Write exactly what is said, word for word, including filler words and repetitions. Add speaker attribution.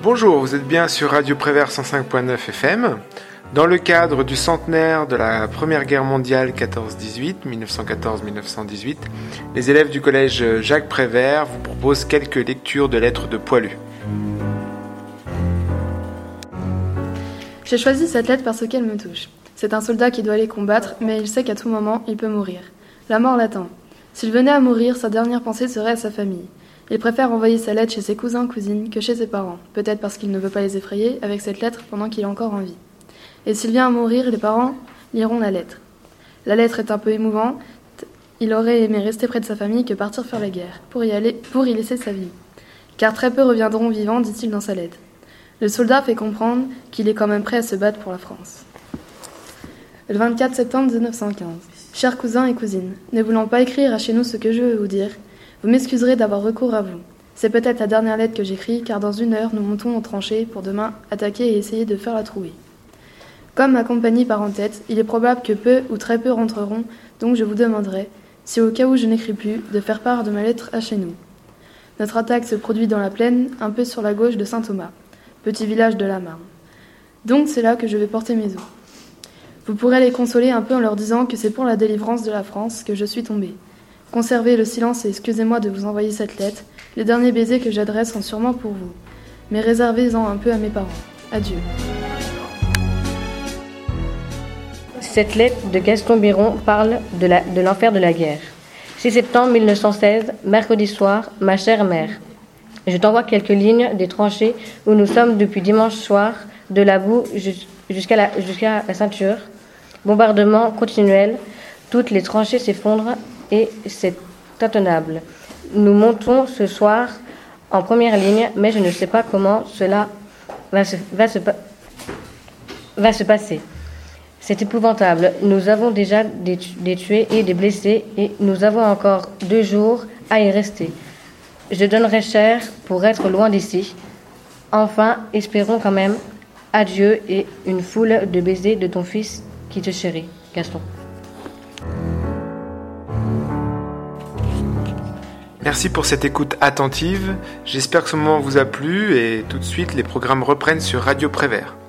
Speaker 1: Bonjour, vous êtes bien sur Radio Prévert cent cinq point neuf F M. Dans le cadre du centenaire de la Première Guerre mondiale quatorze dix-huit, mille neuf cent quatorze à mille neuf cent dix-huit, les élèves du collège Jacques Prévert vous proposent quelques lectures de lettres de Poilu.
Speaker 2: J'ai choisi cette lettre parce qu'elle me touche. C'est un soldat qui doit aller combattre, mais il sait qu'à tout moment, il peut mourir. La mort l'attend. S'il venait à mourir, sa dernière pensée serait à sa famille. Il préfère envoyer sa lettre chez ses cousins, cousines, que chez ses parents, peut-être parce qu'il ne veut pas les effrayer avec cette lettre pendant qu'il est encore en vie. Et s'il vient à mourir, les parents liront la lettre. La lettre est un peu émouvante. Il aurait aimé rester près de sa famille que partir faire la guerre, pour y aller, pour y laisser sa vie. Car très peu reviendront vivants, dit-il dans sa lettre. Le soldat fait comprendre qu'il est quand même prêt à se battre pour la France. Le vingt-quatre septembre mille neuf cent quinze. Chers cousins et cousines, ne voulant pas écrire à chez nous ce que je veux vous dire, vous m'excuserez d'avoir recours à vous. C'est peut-être la dernière lettre que j'écris, car dans une heure, nous montons aux tranchées pour demain attaquer et essayer de faire la trouée. Comme ma compagnie part en tête, il est probable que peu ou très peu rentreront, donc je vous demanderai, si au cas où je n'écris plus, de faire part de ma lettre à chez nous. Notre attaque se produit dans la plaine, un peu sur la gauche de Saint-Thomas, petit village de la Marne. Donc c'est là que je vais porter mes os. Vous pourrez les consoler un peu en leur disant que c'est pour la délivrance de la France que je suis tombée. Conservez le silence et excusez-moi de vous envoyer cette lettre. Les derniers baisers que j'adresse sont sûrement pour vous. Mais réservez-en un peu à mes parents. Adieu.
Speaker 3: Cette lettre de Gaston Biron parle de, la, de l'enfer de la guerre. six septembre mille neuf cent seize, mercredi soir, ma chère mère. Je t'envoie quelques lignes des tranchées où nous sommes depuis dimanche soir, de la boue jusqu'à la, jusqu'à la ceinture. Bombardement continuel, toutes les tranchées s'effondrent et c'est intenable. Nous montons ce soir en première ligne, mais je ne sais pas comment cela va se, va se, va se passer. C'est épouvantable. Nous avons déjà des, des tués et des blessés et nous avons encore deux jours à y rester. Je donnerai cher pour être loin d'ici. Enfin, espérons quand même. Adieu et une foule de baisers de ton fils qui te chérit, Gaston.
Speaker 1: Merci pour cette écoute attentive. J'espère que ce moment vous a plu et tout de suite les programmes reprennent sur Radio Prévert.